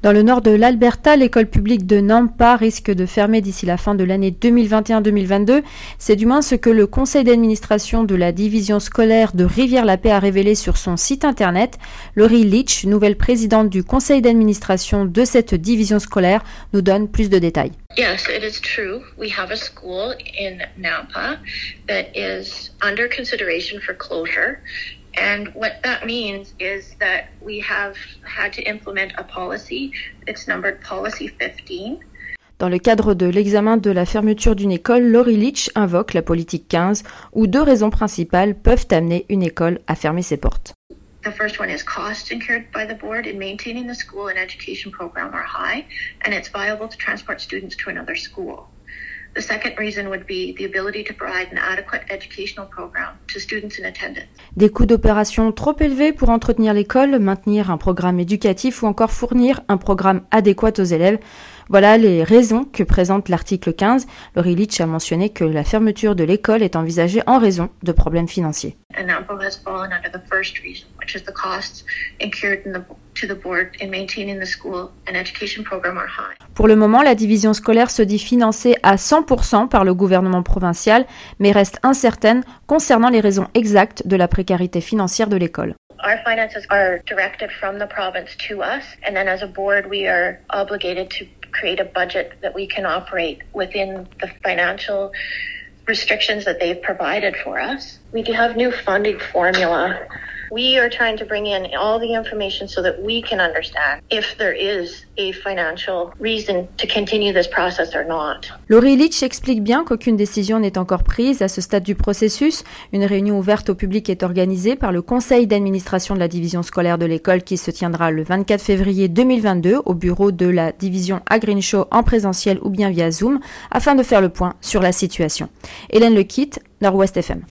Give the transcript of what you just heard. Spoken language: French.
Dans le nord de l'Alberta, l'école publique de Nampa risque de fermer d'ici la fin de l'année 2021-2022. C'est du moins ce que le conseil d'administration de la division scolaire de Rivière-la-Paix a révélé sur son site internet. Laurie Leach, nouvelle présidente du conseil d'administration de cette division scolaire, nous donne plus de détails. Yes, it is true. We have a school in Nampa that is under consideration for closure. And what that means is that we have had to implement a policy. It's numbered Policy 15. Dans le cadre de l'examen de la fermeture d'une école, Laurie Leach invoque la politique 15, où deux raisons principales peuvent amener une école à fermer ses portes. The first one is costs incurred by the board in maintaining the school and education program are high, and it's viable to transport students to another school. The second reason would be the ability to provide an adequate educational program to students in attendance. Des coûts d'opération trop élevés pour entretenir l'école, maintenir un programme éducatif ou encore fournir un programme adéquat aux élèves. Voilà les raisons que présente l'article 15. Laurie Leach a mentionné que la fermeture de l'école est envisagée en raison de problèmes financiers. And Nampa has fallen under the first reason, which is the costs incurred to the board in maintaining the school and education program are high. Pour le moment, la division scolaire se dit financée à 100% par le gouvernement provincial, mais reste incertaine concernant les raisons exactes de la précarité financière de l'école. Our finances are directed from the province to us, and then as a board, we are obligated to create a budget that we can operate within the financial restrictions that they've provided for us. We do have new funding formula. We are trying to bring in all the information so that we can understand if there is a financial reason to continue this process or not. Laurie Leach explique bien qu'aucune décision n'est encore prise à ce stade du processus. Une réunion ouverte au public est organisée par le conseil d'administration de la division scolaire de l'école qui se tiendra le 24 février 2022 au bureau de la division à Greenshaw en présentiel ou bien via Zoom afin de faire le point sur la situation. Hélène Lequitte, Nord-Ouest FM.